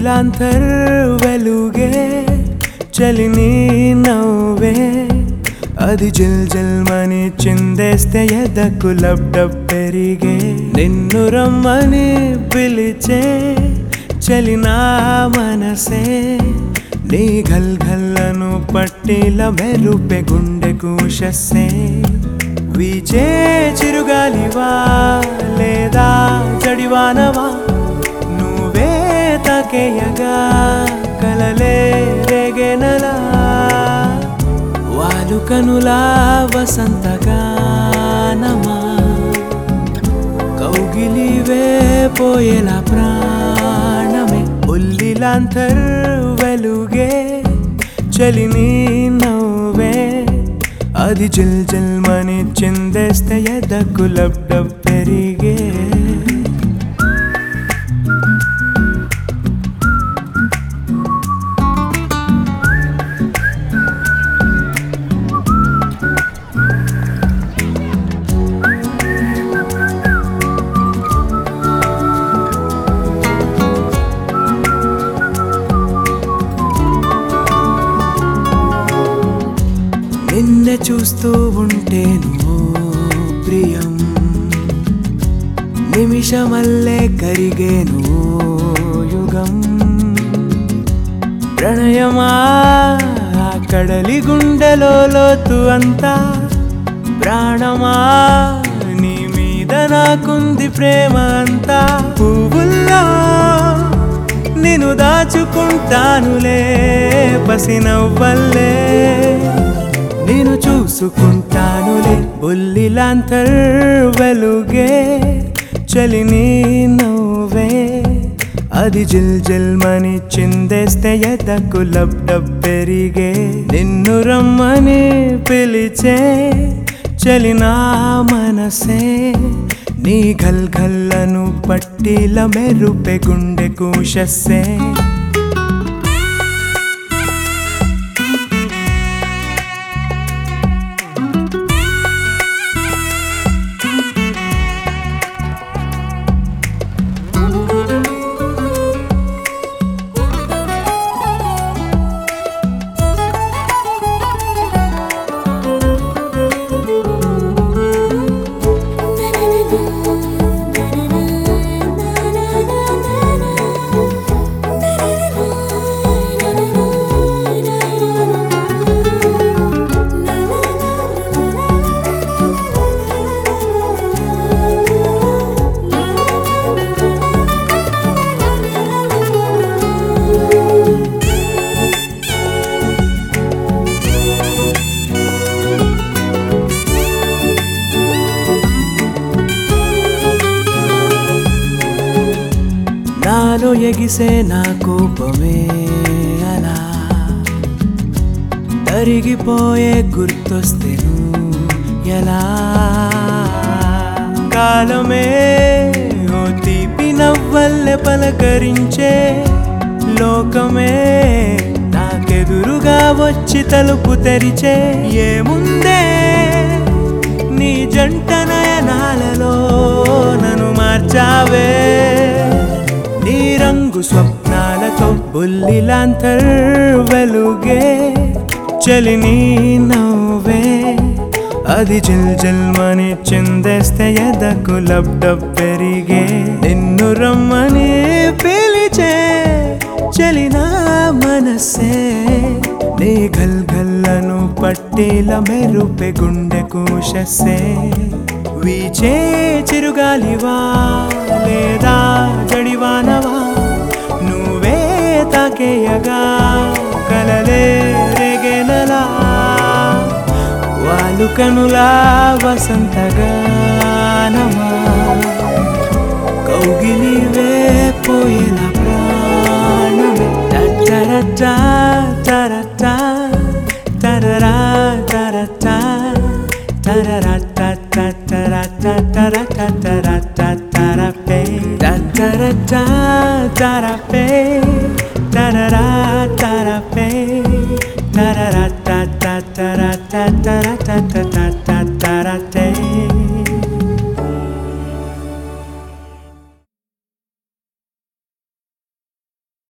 బుల్లిలాంతర్ వెలుగే చలిని నవ్వే అది జిల్ జిల్ మని చిందేస్తే ఎదకు లబ్డబ్ పెరిగే నిన్ను రమ్మని పిలిచే చలినా మనసే నీ ఘల్ ఘల్లను పట్టిల మెరుపే గుండెకు షస్సే వీచే చిరుగాలివా లేదా జడివానవా నువ్వే తాకేయగా కలలే రేగెనలా వాలు కనులా వసంతగానమా కౌగిలివే పోయేలా ప్రాణమే బుల్లిలాంతర్ వెలుగే చలిని నవ్వే అది జిల్ జిల్ మని చిందేస్తే ఎదకు లబ్డబ్ పెరిగే నిన్నే చూస్తూ ఉంటేను ప్రియం నిమిషమల్లే కరిగేను యుగం ప్రణయమా కడలి గుండెలో లోతు అంతా ప్రాణమా నీ మీద నాకుంది ప్రేమ అంతా పువ్వుల్లో నిన్ను దాచుకుంటానులే పసినవ్వల్లే నేను చూసుకుంటానులే బుల్లిలాంతర్ వెలుగే చలిని నవ్వే అది జిల్ జిల్ మని చిందేస్తే ఎదకు లబ్డబ్ పెరిగే నిన్ను రమ్మని పిలిచే చలినా మనసే నీ ఘల్ ఘల్లను పట్టిల మెరుపే గుండెకు షస్సే నాలో ఎగిసే నా కోపమే అలా కరిగిపోయే గుర్తొస్తేను ఎలా కాలమే ఓ తీపి నవ్వల్లె పలకరించే లోకమే నాకెదురుగా వచ్చి తలుపు తెరిచే ఏముందే నీ జంట నయనాలలో నన్ను మార్చావే నీ రంగు స్వప్నాలతో బుల్లిలాంతర్ వెలుగే చలిని నవ్వే అది జిల్ జిల్ మని చిందేస్తే ఎదకు లబ్డబ్ పెరిగే నిన్ను రమ్మని పిలిచే చలినా మనసే నీ ఘల్ ఘల్లను పట్టిల మెరుపే గుండెకు షస్సే వీచే చిరుగాలివా లేదా జడివానవా నువ్వే తాకేయగా కలలే రేగెనలా వాలు కనులా వసంతగానమా కౌగిలివే పోయేలా ప్రాణమే టరటా టరటా టరరా టరటా టరటా టరటా టరటా టరపే టరటా టరపే టరరా టరపే టరటా టరటా